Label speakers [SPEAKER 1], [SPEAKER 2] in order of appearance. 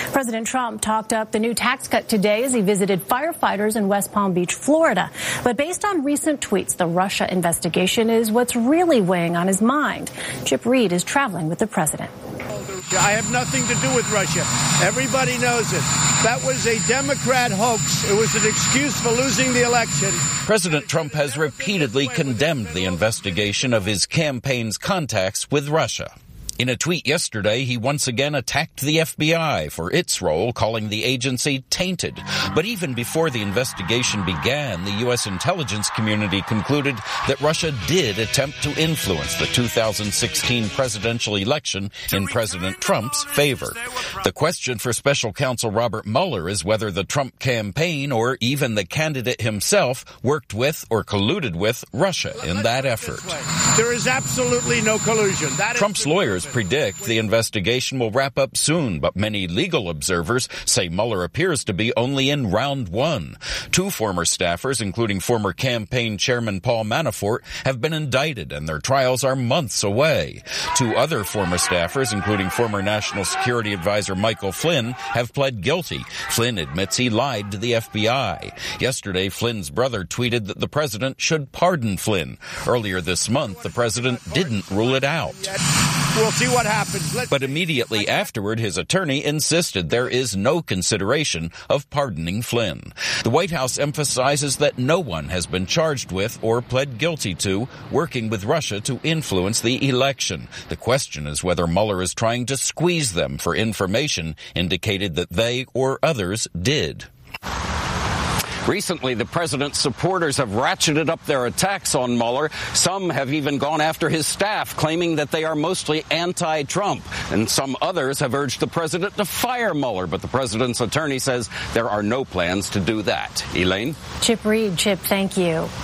[SPEAKER 1] President Trump talked up the new tax cut today as he visited firefighters in West Palm Beach, Florida. But based on recent tweets, the Russia investigation is what's really weighing on his mind. Chip Reid is traveling with the president.
[SPEAKER 2] I have nothing to do with Russia. Everybody knows it. That was a Democrat hoax. It was an excuse for losing the election.
[SPEAKER 3] President Trump has repeatedly condemned the investigation of his campaign's contacts with Russia. In a tweet yesterday, he once again attacked the FBI for its role, calling the agency tainted. But even before the investigation began, the U.S. intelligence community concluded that Russia did attempt to influence the 2016 presidential election in President Trump's favor. The question for special counsel Robert Mueller is whether the Trump campaign or even the candidate himself worked with or colluded with Russia in that effort.
[SPEAKER 2] There is absolutely no collusion.
[SPEAKER 3] Trump's lawyers predict the investigation will wrap up soon, but many legal observers say Mueller appears to be only in round one. Two former staffers, including former campaign chairman Paul Manafort, have been indicted, and their trials are months away. Two other former staffers, including former National Security Advisor Michael Flynn, have pled guilty. Flynn admits he lied to the FBI. Yesterday, Flynn's brother tweeted that the president should pardon Flynn. Earlier this month, the president didn't rule it out.
[SPEAKER 2] We'll see what happens.
[SPEAKER 3] But immediately afterward, his attorney insisted there is no consideration of pardoning Flynn. The White House emphasizes that no one has been charged with or pled guilty to working with Russia to influence the election. The question is whether Mueller is trying to squeeze them for information indicated that they or others did.
[SPEAKER 4] Recently, the president's supporters have ratcheted up their attacks on Mueller. Some have even gone after his staff, claiming that they are mostly anti-Trump. And some others have urged the president to fire Mueller. But the president's attorney says there are no plans to do that. Elaine?
[SPEAKER 1] Chip Reid. Chip, thank you.